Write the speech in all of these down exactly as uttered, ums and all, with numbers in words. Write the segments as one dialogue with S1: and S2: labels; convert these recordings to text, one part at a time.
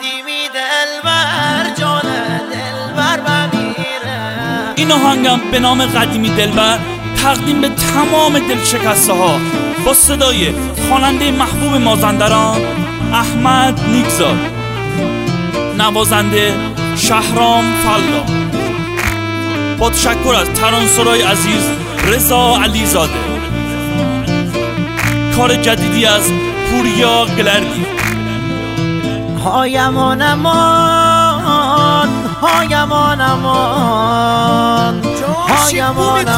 S1: قدیمی دلبر جان دلبر بمیره.
S2: این آهنگم به نام قدیمی دلبر تقدیم به تمام دلشکسته ها با صدای خواننده محبوب مازندران احمد نیکزاد، نوازنده شهرام فلا، با تشکر از ترانسرای عزیز رضا علیزاده، کار جدیدی از پوریا گلردی.
S1: هایم آنمان هایم آنمان هایم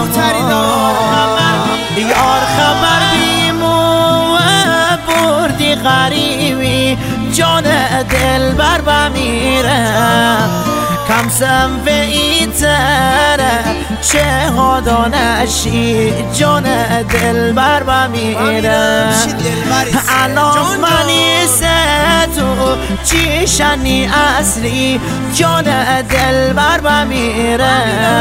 S1: آنمان یار خبر بیمو بردی غریبی جان دلبر بمیره. کم سم به ایتره چه ها دانشی جان دلبر بمیره. الان منی تو چیشنی اصلی جان دلبر بمیره.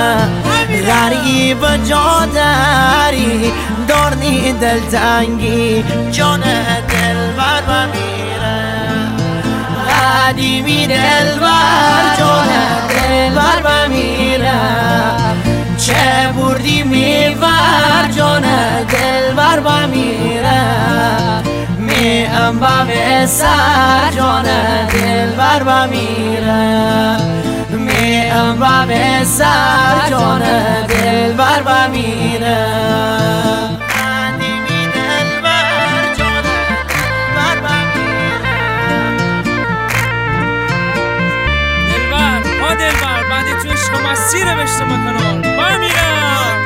S1: غریب جا داری دارنی دلتنگی جان دلبر بمیره. قدیمی دلبر جان دلبر بمیره. چه بردی میور جان دلبر بمیره. می انبم سر جان دلبر بمیره. می انبم سر جان دلبر بمیره.
S3: دلبر بعد تو عشق مسیر بشته مکنان بمیرم.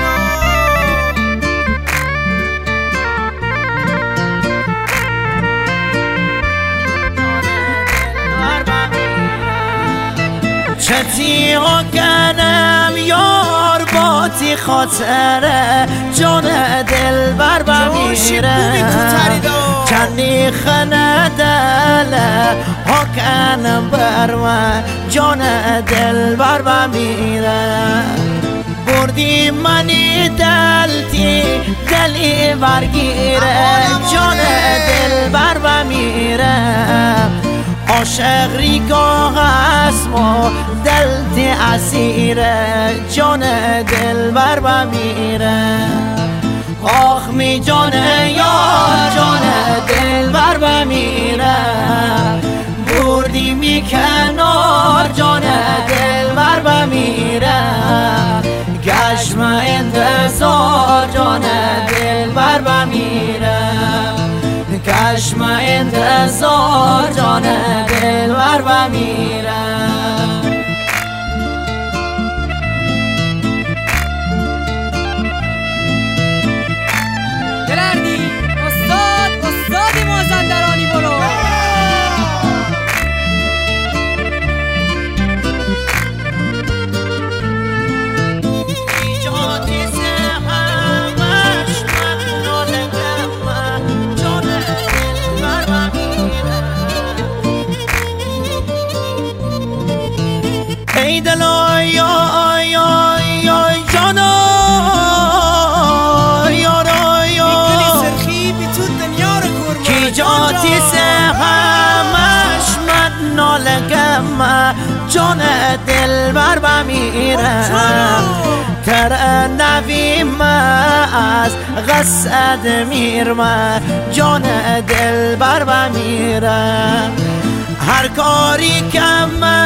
S1: چه تیغا کنم یار با تی خاطره جان دلبر بمیره. کنی خنه دله ها کنم بر من جان دلبر بمیره. بردی منی دلتی دلی برگیره جان دلبر بمیره. عاشق ریگاه اسم و دلتی اسیره جان دلبر بمیره. آخ می جان یار جان دلبر بمیره. بردی می کنار جان دلبر بمیره. گشم انتظار جان دلبر بمیره. کشم انتظار جان دلبر بمیره.
S3: گلردی استاد استادی مازندرانی برو.
S1: ای دلا یا یا یا جانا یا را یا
S3: سرخی بی تو دنیا رو کرما
S1: کی جاتی سه همش من نالگم جان دلبر بمیره. تر نوی ما از غصد میرم جان دلبر بمیره. هر کاری کم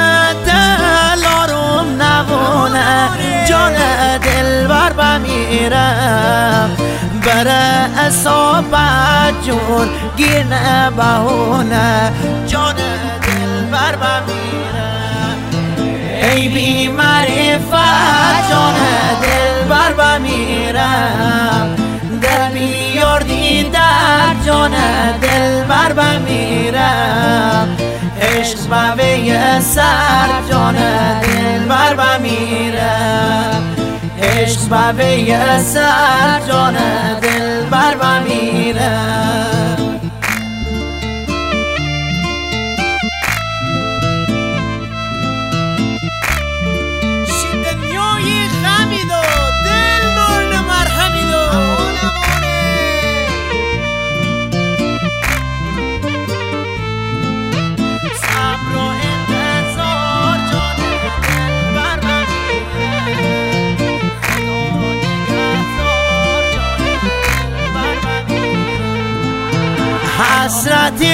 S1: دلارم نبونه جان دلبر بمیره. بره اصابت جون گیر نبهونه جان دلبر بمیره. ای بی معرفت جان دلبر بمیره. دل بیاردی در جان دلبر بمیره. عشق بوی سر جان دلبر بمیره. عشق بوی سر جان دلبر بمیره.
S3: دنیای غمی دو دل مرن مرهمی دو.
S1: صبر حسرتی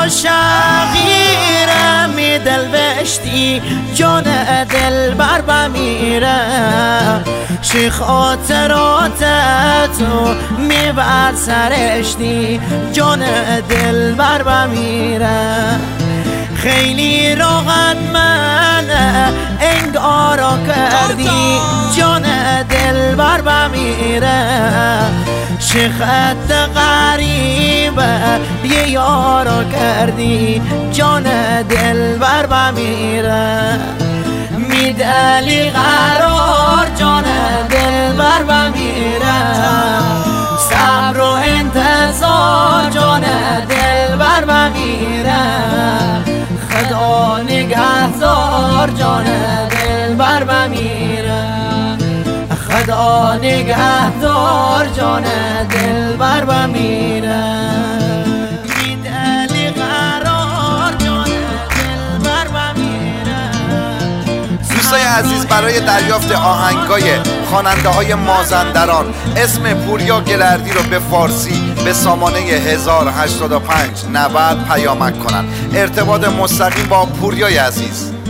S1: عاشقیره می دل بشتی جان دل بر بمیره شی خاطرات تو می بر سرشتی جان دل بر بمیره خیلی راحت من انگارا کردی جان دل بر بمیره چه خط غریبه یه یارا کردی جان دل بر بمیره میدلی قرار جان دل بر بمیره صبر و انتظار جان دل بر بمیره خدا نگهدار جان دل بر بمیره خدا نگهدار جان دل بر بمیره میدلی قرار جان دل بر بمیره.
S4: دوستای عزیز، برای دریافت آهنگای خواننده های مازندران اسم پوریا گلردی رو به فارسی به سامانه هزار و هشتاد و پنج نود پیامک کنن. ارتباط مستقیم با پوریای عزیز.